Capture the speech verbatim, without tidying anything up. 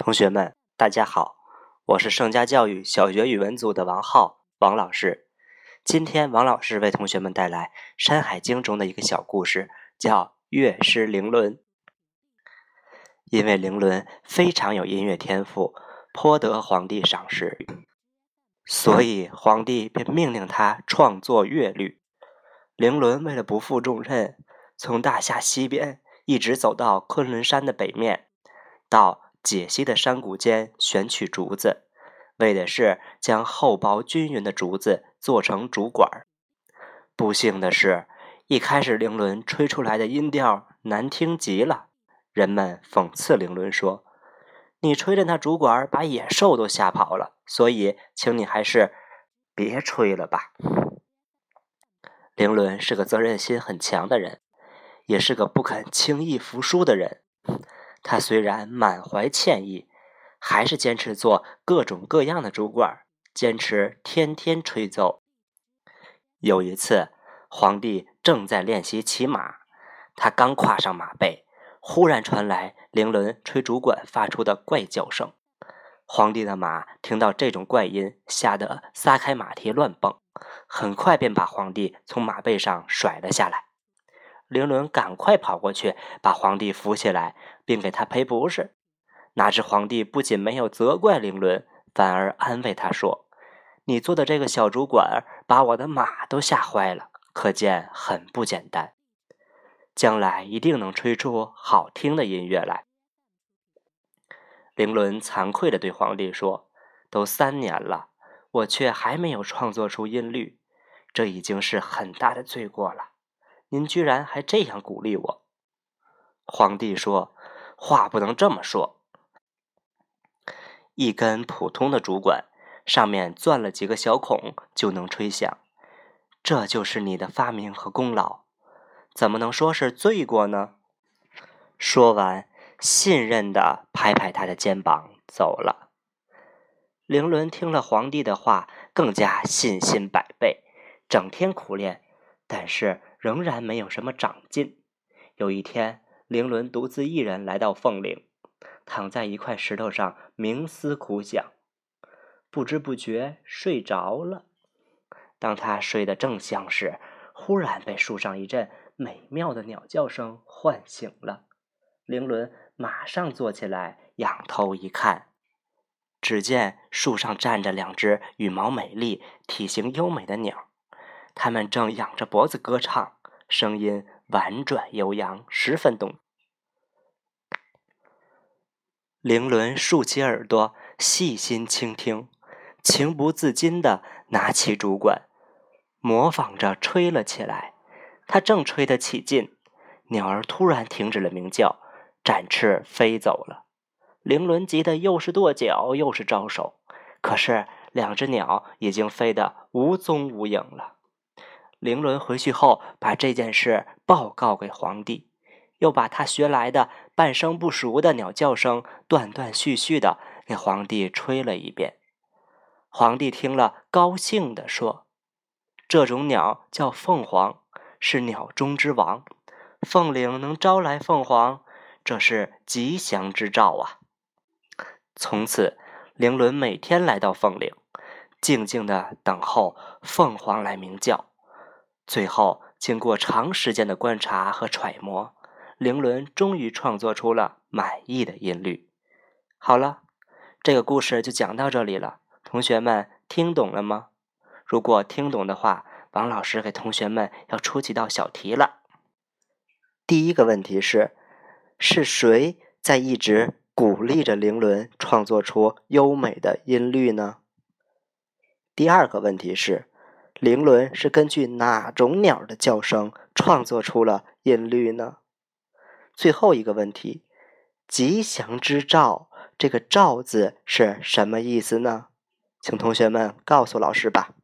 同学们，大家好，我是盛佳教育小学语文组的王浩，王老师。今天王老师为同学们带来《山海经》中的一个小故事，叫《乐师伶伦》。因为伶伦非常有音乐天赋，颇得皇帝赏识，所以皇帝便命令他创作乐律。伶伦为了不负重任，从大夏西边一直走到昆仑山的北面，到解析的山谷间选取竹子，为的是将厚薄均匀的竹子做成竹管。不幸的是，一开始伶伦吹出来的音调难听极了，人们讽刺伶伦说：“你吹的那竹管把野兽都吓跑了，所以请你还是别吹了吧。”伶伦是个责任心很强的人，也是个不肯轻易服输的人。他虽然满怀歉意，还是坚持做各种各样的竹管，坚持天天吹奏。有一次，皇帝正在练习骑马，他刚跨上马背，忽然传来伶伦吹竹管发出的怪叫声。皇帝的马听到这种怪音，吓得撒开马蹄乱蹦，很快便把皇帝从马背上甩了下来。伶伦赶快跑过去，把皇帝扶起来，并给他赔不是。哪知皇帝不仅没有责怪伶伦，反而安慰他说：“你做的这个小竹管把我的马都吓坏了，可见很不简单，将来一定能吹出好听的音乐来。”伶伦惭愧地对皇帝说：“都三年了，我却还没有创作出音律，这已经是很大的罪过了。您居然还这样鼓励我。”皇帝说：“话不能这么说。一根普通的竹管，上面钻了几个小孔就能吹响，这就是你的发明和功劳，怎么能说是罪过呢？”说完，信任地拍拍他的肩膀走了。伶伦听了皇帝的话，更加信心百倍，整天苦练，但是仍然没有什么长进。有一天，伶伦独自一人来到凤岭，躺在一块石头上冥思苦想，不知不觉睡着了。当他睡得正香时，忽然被树上一阵美妙的鸟叫声唤醒了。伶伦马上坐起来，仰头一看，只见树上站着两只羽毛美丽、体型优美的鸟，它们正仰着脖子歌唱，声音婉转悠扬，十分动。伶伦竖起耳朵，细心倾听，情不自禁地拿起竹管，模仿着吹了起来。他正吹得起劲，鸟儿突然停止了鸣叫，展翅飞走了。伶伦急得又是跺脚又是招手，可是两只鸟已经飞得无踪无影了。伶伦回去后把这件事报告给皇帝，又把他学来的半生不熟的鸟叫声断断续续地给皇帝吹了一遍。皇帝听了高兴地说：“这种鸟叫凤凰，是鸟中之王，凤岭能招来凤凰，这是吉祥之兆啊。”从此，伶伦每天来到凤岭，静静地等候凤凰来鸣叫。最后，经过长时间的观察和揣摩，伶伦终于创作出了满意的音律。好了，这个故事就讲到这里了，同学们听懂了吗？如果听懂的话，王老师给同学们要出几道小题了。第一个问题是，是谁在一直鼓励着伶伦创作出优美的音律呢？第二个问题是，伶伦是根据哪种鸟的叫声创作出了音律呢？最后一个问题，吉祥之兆，这个兆字是什么意思呢？请同学们告诉老师吧。